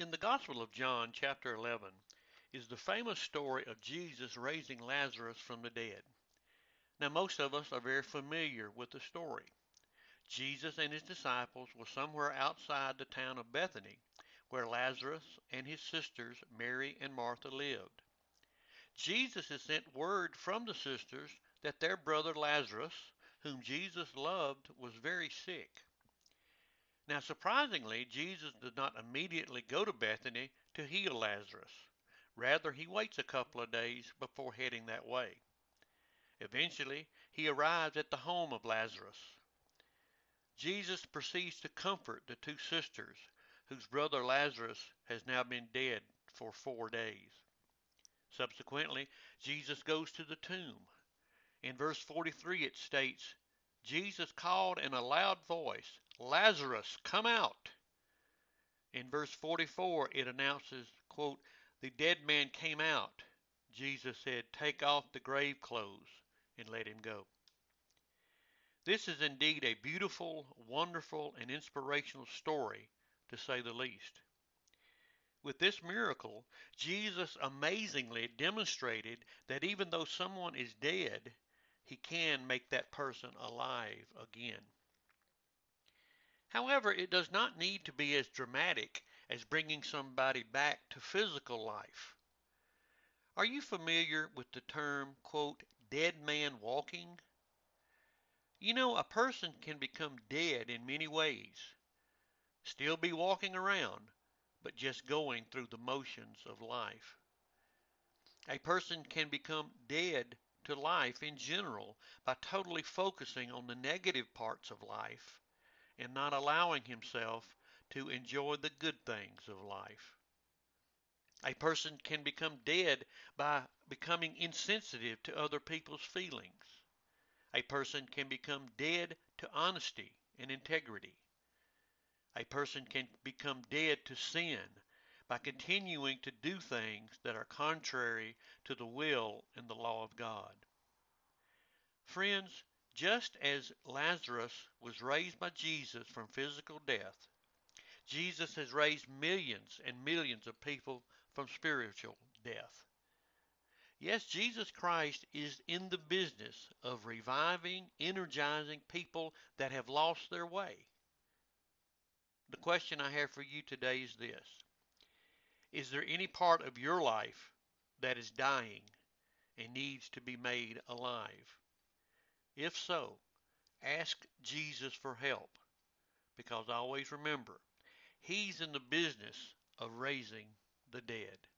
In the Gospel of John, chapter 11, is the famous story of Jesus raising Lazarus from the dead. Now, most of us are very familiar with the story. Jesus and his disciples were somewhere outside the town of Bethany, where Lazarus and his sisters Mary and Martha lived. Jesus had sent word from the sisters that their brother Lazarus, whom Jesus loved, was very sick. Now, surprisingly, Jesus did not immediately go to Bethany to heal Lazarus. Rather, he waits a couple of days before heading that way. Eventually, he arrives at the home of Lazarus. Jesus proceeds to comfort the two sisters, whose brother Lazarus has now been dead for 4 days. Subsequently, Jesus goes to the tomb. In verse 43 it states, Jesus called in a loud voice, Lazarus, come out. In verse 44 it announces, quote, the dead man came out. Jesus said, take off the grave clothes and let him go. This is indeed a beautiful, wonderful, and inspirational story, to say the least. With this miracle, Jesus amazingly demonstrated that even though someone is dead, he can make that person alive again. However, it does not need to be as dramatic as bringing somebody back to physical life. Are you familiar with the term, quote, dead man walking? You know, a person can become dead in many ways, still be walking around, but just going through the motions of life. A person can become dead to life in general by totally focusing on the negative parts of life and not allowing himself to enjoy the good things of life. A person can become dead by becoming insensitive to other people's feelings. A person can become dead to honesty and integrity. A person can become dead to sin by continuing to do things that are contrary to the will and the law of God. Friends, just as Lazarus was raised by Jesus from physical death, Jesus has raised millions and millions of people from spiritual death. Yes, Jesus Christ is in the business of reviving, energizing people that have lost their way. The question I have for you today is this. Is there any part of your life that is dying and needs to be made alive? If so, ask Jesus for help, because always remember, he's in the business of raising the dead.